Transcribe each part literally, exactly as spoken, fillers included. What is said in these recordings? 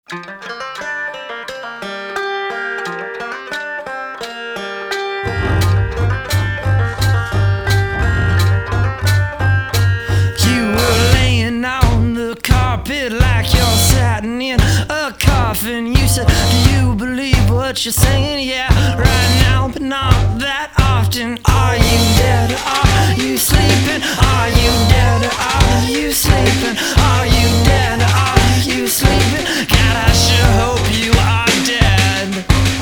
Like you're sitting in a coffin. You said, do you believe what you're saying? Yeah, right now, but not that often. Are you dead or are you sleeping? Are you dead or are you sleeping? Are you dead or are you sleeping? God, I sure hope you are dead.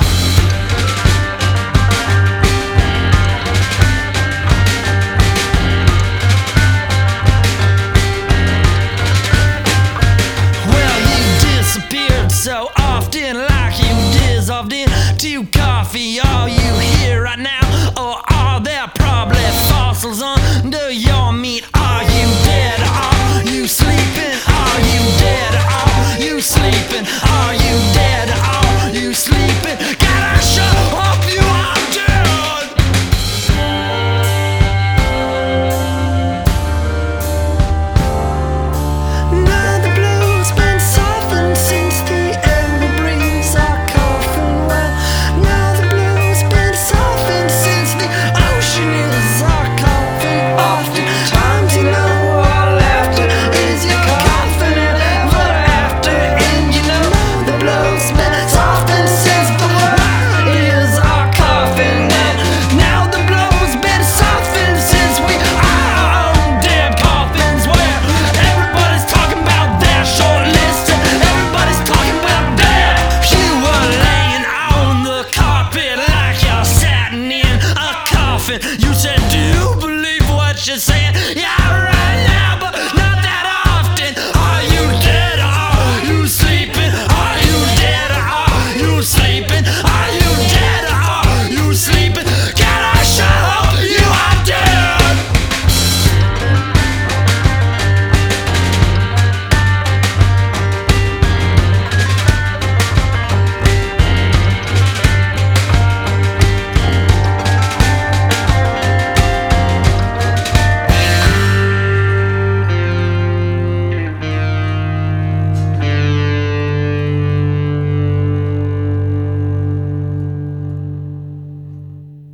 So often, like you dissolved into coffee. Are you here right now, or are there probably fossils under your